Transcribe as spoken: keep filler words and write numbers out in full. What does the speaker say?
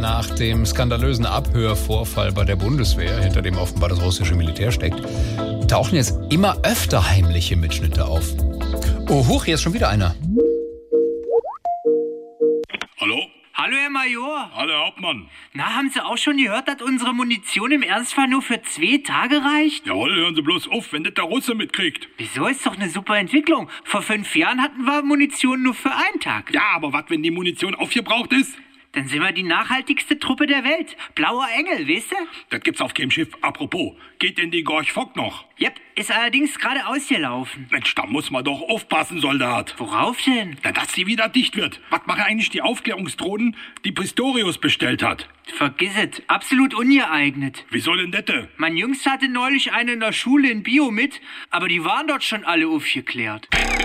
nach dem skandalösen Abhörvorfall bei der Bundeswehr, hinter dem offenbar das russische Militär steckt, tauchen jetzt immer öfter heimliche Mitschnitte auf. Oh, huch, hier ist schon wieder einer. Hallo? Hallo, Herr Major. Hallo, Herr Hauptmann. Na, haben Sie auch schon gehört, dass unsere Munition im Ernstfall nur für zwei Tage reicht? Jawohl, hören Sie bloß auf, wenn das der Russe mitkriegt. Wieso, ist doch eine super Entwicklung. Vor fünf Jahren hatten wir Munition nur für einen Tag. Ja, aber was, wenn die Munition aufgebraucht ist? Dann sind wir die nachhaltigste Truppe der Welt. Blauer Engel, weißt du? Das gibt's auf keinem Schiff. Apropos, geht denn die Gorch Fock noch? Jep, ist allerdings gerade ausgelaufen. Mensch, da muss man doch aufpassen, Soldat. Worauf denn? Na, dass sie wieder dicht wird. Was machen eigentlich die Aufklärungsdrohnen, die Pistorius bestellt hat? Vergiss es, absolut ungeeignet. Wieso denn dette? Mein Jüngster hatte neulich eine in der Schule in Bio mit, aber die waren dort schon alle aufgeklärt.